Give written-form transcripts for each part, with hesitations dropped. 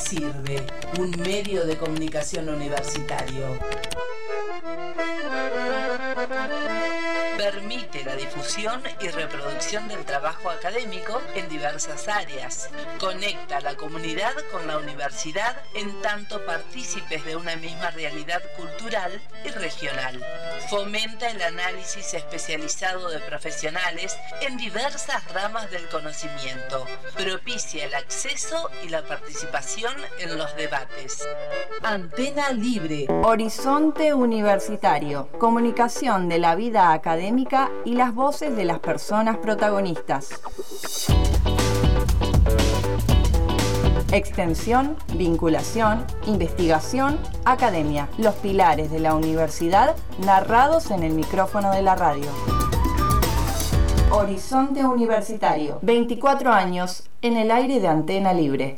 sirve un medio de comunicación universitario? Permite la difusión y reproducción del trabajo académico en diversas áreas. Conecta a la comunidad con la universidad en tanto partícipes de una misma realidad cultural y regional. Fomenta el análisis especializado de profesionales en diversas ramas del conocimiento. Propicia el acceso y la participación en los debates. Antena Libre. Horizonte Universitario. Comunicación de la vida académica y las voces de las personas protagonistas. Extensión, vinculación, investigación, academia. Los pilares de la universidad narrados en el micrófono de la radio. Horizonte Universitario. 24 años en el aire de Antena Libre.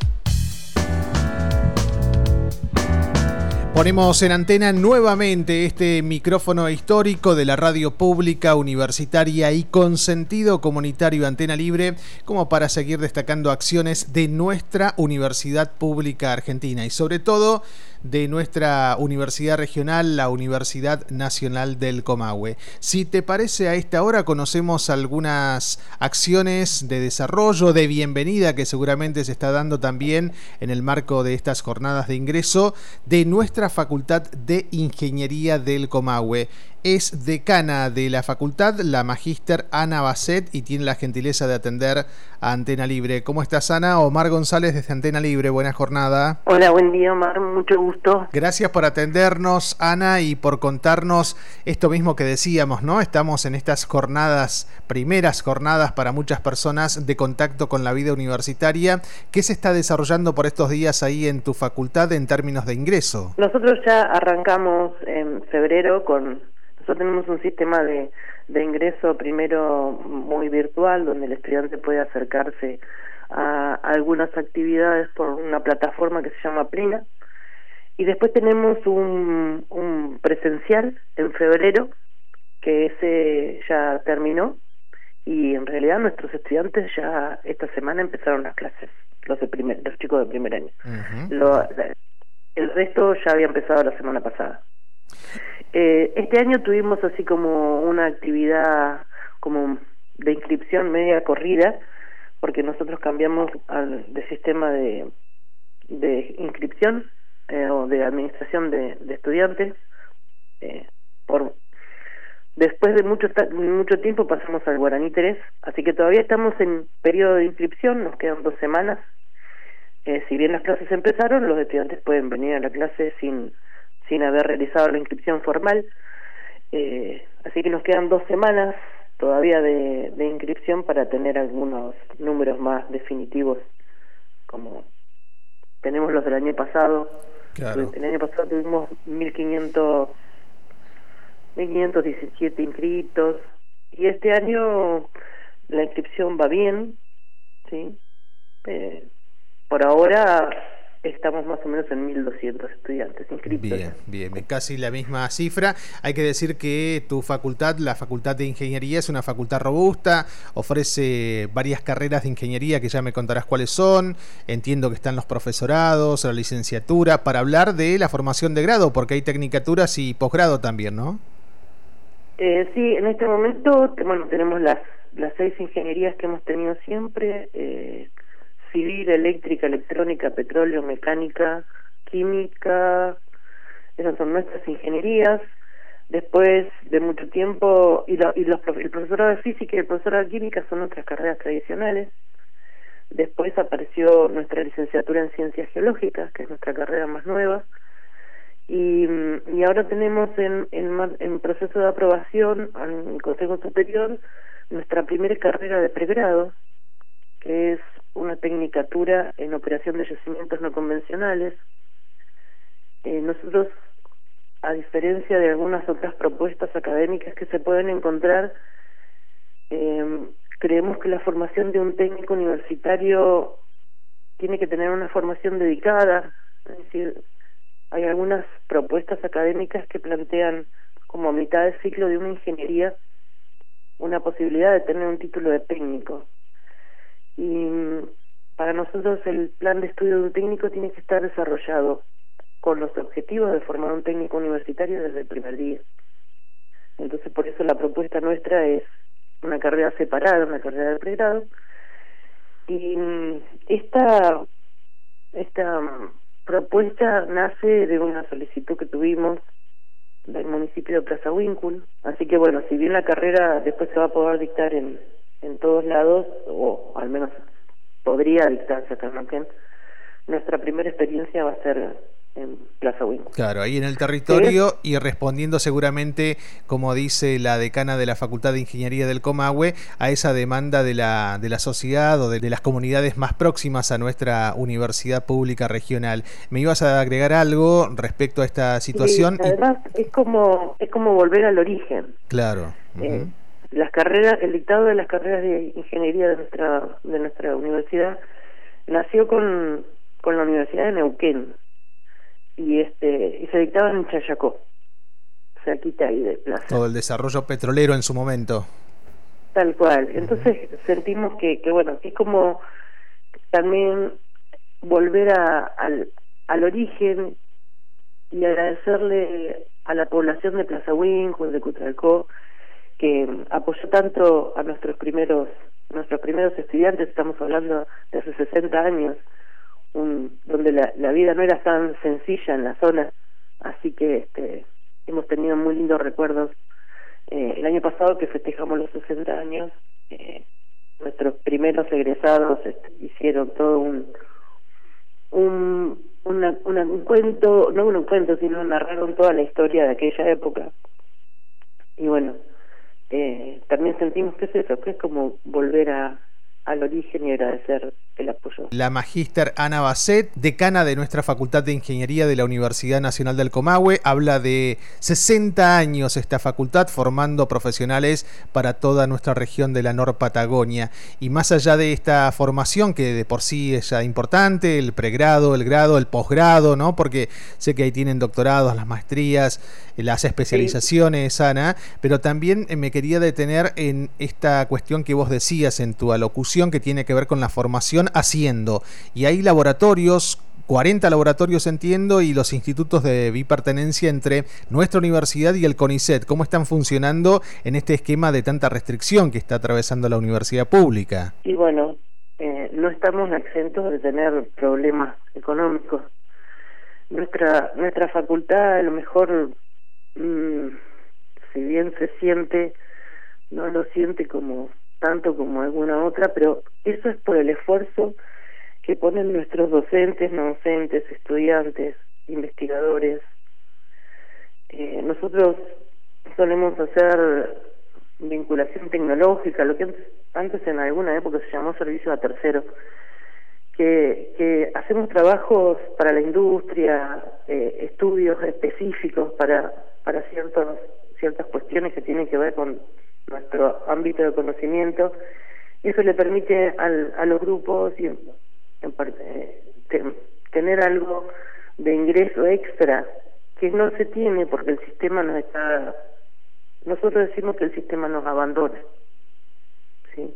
Ponemos en antena nuevamente este micrófono histórico de la radio pública, universitaria y con sentido comunitario Antena Libre, como para seguir destacando acciones de nuestra Universidad Pública Argentina y sobre todo de nuestra universidad regional, la Universidad Nacional del Comahue. Si te parece, a esta hora conocemos algunas acciones de desarrollo, de bienvenida que seguramente se está dando también en el marco de estas jornadas de ingreso de nuestra Facultad de Ingeniería del Comahue. Es decana de la facultad, la magíster Ana Basset, y tiene la gentileza de atender a Antena Libre. ¿Cómo estás, Ana? Omar González desde Antena Libre. Buena jornada. Hola, buen día, Omar. Mucho gusto. Gracias por atendernos, Ana, y por contarnos esto mismo que decíamos, ¿no? Estamos en estas jornadas, primeras jornadas para muchas personas de contacto con la vida universitaria. ¿Qué se está desarrollando por estos días ahí en tu facultad en términos de ingreso? Nosotros ya arrancamos en febrero nosotros tenemos un sistema de ingreso primero muy virtual, donde el estudiante puede acercarse a algunas actividades por una plataforma que se llama Plina, y después tenemos un presencial en febrero, que ese ya terminó, y en realidad nuestros estudiantes ya esta semana empezaron las clases, los chicos de primer año. Uh-huh. El resto ya había empezado la semana pasada. Este año tuvimos así como una actividad como de inscripción media corrida, porque nosotros cambiamos de sistema de inscripción o de administración de estudiantes. Después de mucho tiempo pasamos al Guaraní 3, así que todavía estamos en periodo de inscripción, nos quedan 2 semanas. Si bien las clases empezaron, los estudiantes pueden venir a la clase sin haber realizado la inscripción formal, así que nos quedan 2 semanas todavía de inscripción para tener algunos números más definitivos, como tenemos los del año pasado. Claro. El año pasado tuvimos 1517 inscritos, y este año la inscripción va bien, ¿sí? Por ahora estamos más o menos en 1.200 estudiantes inscritos. Bien, casi la misma cifra. Hay que decir que tu facultad, la Facultad de Ingeniería, es una facultad robusta, ofrece varias carreras de ingeniería que ya me contarás cuáles son. Entiendo que están los profesorados, la licenciatura, para hablar de la formación de grado, porque hay tecnicaturas y posgrado también, ¿no? Sí, en este momento, tenemos las 6 ingenierías que hemos tenido siempre, civil, eléctrica, electrónica, petróleo, mecánica, química. Esas son nuestras ingenierías. Después de mucho tiempo, el profesorado de física y el profesorado de química son nuestras carreras tradicionales. Después apareció nuestra licenciatura en ciencias geológicas, que es nuestra carrera más nueva, y ahora tenemos en proceso de aprobación al Consejo Superior nuestra primera carrera de pregrado, que es una tecnicatura en operación de yacimientos no convencionales. Nosotros, a diferencia de algunas otras propuestas académicas que se pueden encontrar, creemos que la formación de un técnico universitario tiene que tener una formación dedicada. Es decir, hay algunas propuestas académicas que plantean como a mitad de ciclo de una ingeniería una posibilidad de tener un título de técnico. Y para nosotros el plan de estudio de un técnico tiene que estar desarrollado con los objetivos de formar un técnico universitario desde el primer día. Entonces, por eso la propuesta nuestra es una carrera separada, una carrera de pregrado. Y esta propuesta nace de una solicitud que tuvimos del municipio de Plaza Huíncul. Así que bueno, si bien la carrera después se va a poder dictar en todos lados, o al menos podría dictarse acá en Neuquén, nuestra primera experiencia va a ser en Plaza Huíncul. Claro, ahí en el territorio, ¿sí? Y respondiendo seguramente, como dice la decana de la Facultad de Ingeniería del Comahue, a esa demanda de la sociedad o de las comunidades más próximas a nuestra universidad pública regional. ¿Me ibas a agregar algo respecto a esta situación? Sí, además es como volver al origen. Claro. Las carreras, el dictado de las carreras de ingeniería de nuestra universidad nació con la Universidad de Neuquén. Y se dictaban en Chayacó, cerquita ahí de Plaza. Todo el desarrollo petrolero en su momento. Tal cual. Entonces sentimos que bueno, es como también volver al origen y agradecerle a la población de Plaza Huíncul, de Cutralcó, que apoyó tanto a nuestros primeros estudiantes. Estamos hablando de hace 60 años, donde la vida no era tan sencilla en la zona, así que hemos tenido muy lindos recuerdos. El año pasado, que festejamos los 60 años, nuestros primeros egresados hicieron todo un cuento, no un cuento, sino narraron toda la historia de aquella época. Y bueno, también sentimos que es eso, que es como volver al origen y agradecer el apoyo. La magíster Ana Basset, decana de nuestra Facultad de Ingeniería de la Universidad Nacional del Comahue, habla de 60 años esta facultad formando profesionales para toda nuestra región de la Norpatagonia. Y más allá de esta formación, que de por sí es ya importante, el pregrado, el grado, el posgrado, ¿no? Porque sé que ahí tienen doctorados, las maestrías, las especializaciones, sí. Ana, pero también me quería detener en esta cuestión que vos decías en tu alocución, que tiene que ver con la formación haciendo. Y hay laboratorios, 40 laboratorios entiendo, y los institutos de bipertenencia entre nuestra universidad y el CONICET. ¿Cómo están funcionando en este esquema de tanta restricción que está atravesando la universidad pública? Y bueno, no estamos exentos de tener problemas económicos. Nuestra facultad, a lo mejor, si bien se siente, no lo siente tanto como alguna otra, pero eso es por el esfuerzo que ponen nuestros docentes, no docentes, estudiantes, investigadores. Nosotros solemos hacer vinculación tecnológica, lo que antes en alguna época se llamó servicio a terceros, que hacemos trabajos para la industria, estudios específicos para ciertas cuestiones que tienen que ver con nuestro ámbito de conocimiento. Eso le permite a los grupos tener algo de ingreso extra que no se tiene porque el sistema nos está... Nosotros decimos que el sistema nos abandona, ¿sí?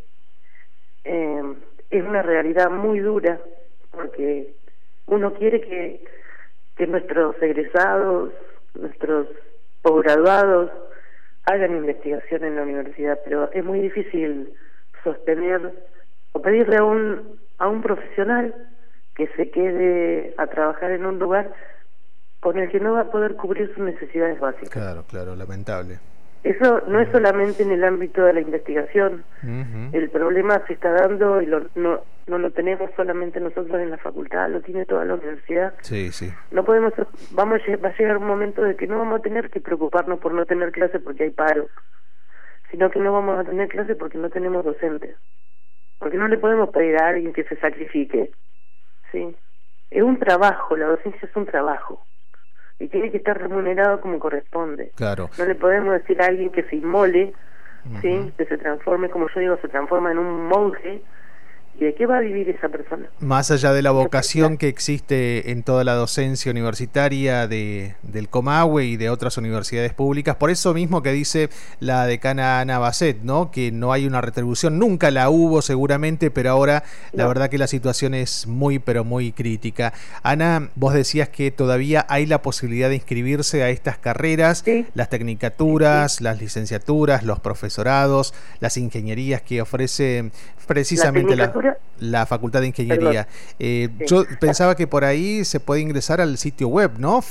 Es una realidad muy dura porque uno quiere que nuestros egresados, nuestros posgraduados hagan investigación en la universidad, pero es muy difícil sostener o pedirle a un profesional que se quede a trabajar en un lugar con el que no va a poder cubrir sus necesidades básicas. Claro, lamentable. Eso no es solamente en el ámbito de la investigación. El problema se está dando y no lo tenemos solamente nosotros en la facultad, lo tiene toda la universidad. Sí. No podemos, va a llegar un momento de que no vamos a tener que preocuparnos por no tener clase porque hay paro, sino que no vamos a tener clase porque no tenemos docentes, porque no le podemos pedir a alguien que se sacrifique, ¿sí? Es un trabajo, la docencia es un trabajo y tiene que estar remunerado como corresponde. Claro. No le podemos decir a alguien que se inmole, ¿sí? Que se transforme, como yo digo, se transforma en un monje ¿Y de qué va a vivir esa persona? Más allá de la vocación que existe en toda la docencia universitaria del Comahue y de otras universidades públicas, por eso mismo que dice la decana Ana Basset, ¿no? Que no hay una retribución, nunca la hubo seguramente, pero ahora la verdad que la situación es muy, pero muy crítica. Ana, vos decías que todavía hay la posibilidad de inscribirse a estas carreras, sí, las tecnicaturas, las licenciaturas, los profesorados, las ingenierías que ofrece precisamente la Facultad de Ingeniería. Sí. Yo pensaba que por ahí se puede ingresar al sitio web, ¿no?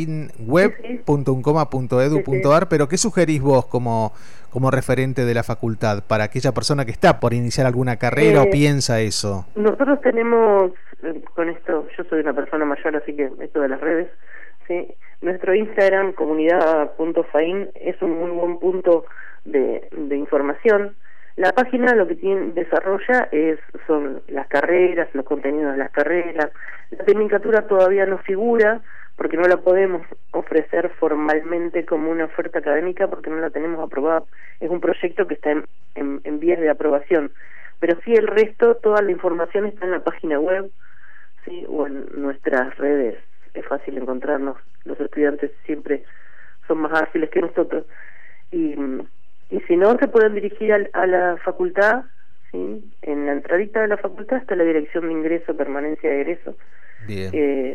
fainweb.uncoma.edu.ar, pero ¿qué sugerís vos como referente de la facultad para aquella persona que está por iniciar alguna carrera o piensa eso? Nosotros tenemos, con esto, yo soy una persona mayor, así que esto de las redes, ¿sí? Nuestro Instagram, comunidad.fain, es un muy buen punto de información. La página lo que desarrolla son las carreras, los contenidos de las carreras. La tecnicatura todavía no figura porque no la podemos ofrecer formalmente como una oferta académica porque no la tenemos aprobada. Es un proyecto que está en vías de aprobación. Pero sí, el resto, toda la información está en la página web, ¿sí? O en nuestras redes. Es fácil encontrarnos. Los estudiantes siempre son más ágiles que nosotros. Y si no, se pueden dirigir a la facultad, ¿sí? En la entradita de la facultad está la dirección de ingreso, permanencia de egreso. Bien.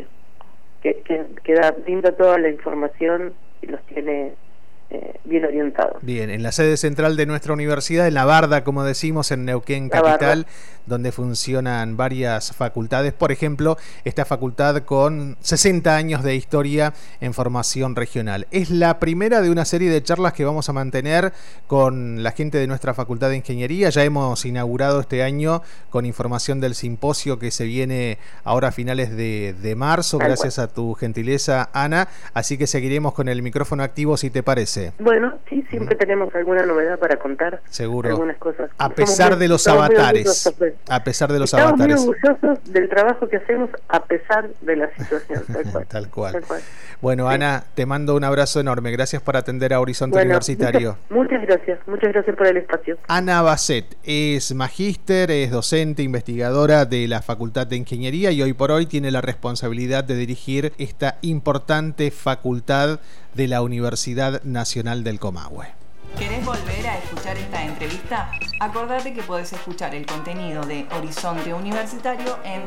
Que brinda toda la información y los tiene bien orientados. Bien, en la sede central de nuestra universidad, en La Barda, como decimos, en Neuquén Capital, donde funcionan varias facultades. Por ejemplo, esta facultad con 60 años de historia en formación regional. Es la primera de una serie de charlas que vamos a mantener con la gente de nuestra Facultad de Ingeniería. Ya hemos inaugurado este año con información del simposio que se viene ahora a finales de marzo, gracias a tu gentileza, Ana. Así que seguiremos con el micrófono activo, si te parece. Bueno, sí, siempre tenemos alguna novedad para contar. Seguro. Algunas cosas. A pesar de los avatares. A pesar de los avatares. Estamos muy orgullosos del trabajo que hacemos a pesar de la situación. Tal cual. Bueno, sí. Ana, te mando un abrazo enorme. Gracias por atender a Horizonte Universitario. Muchas gracias por el espacio. Ana Basset es magíster, es docente, investigadora de la Facultad de Ingeniería y hoy por hoy tiene la responsabilidad de dirigir esta importante facultad de la Universidad Nacional del Comahue. ¿Querés volver a escuchar esta entrevista? Acordate que podés escuchar el contenido de Horizonte Universitario en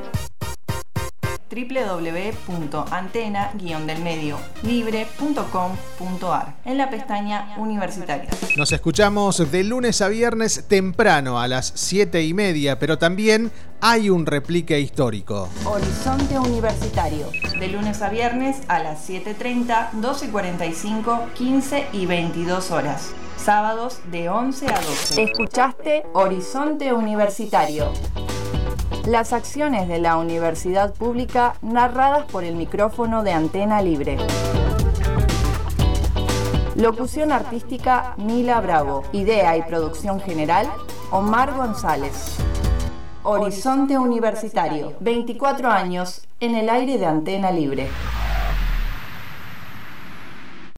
www.antena-libre.com.ar en la pestaña Universitarios. Nos escuchamos de lunes a viernes temprano a las 7:30, pero también hay un replique histórico. Horizonte Universitario, de lunes a viernes a las 7:30, 12:45, 15 y 22 horas. Sábados de 11 a 12. Escuchaste Horizonte Universitario. Las acciones de la universidad pública narradas por el micrófono de Antena Libre. Locución artística Mila Bravo. Idea y producción general Omar González. Horizonte Universitario. 24 años en el aire de Antena Libre.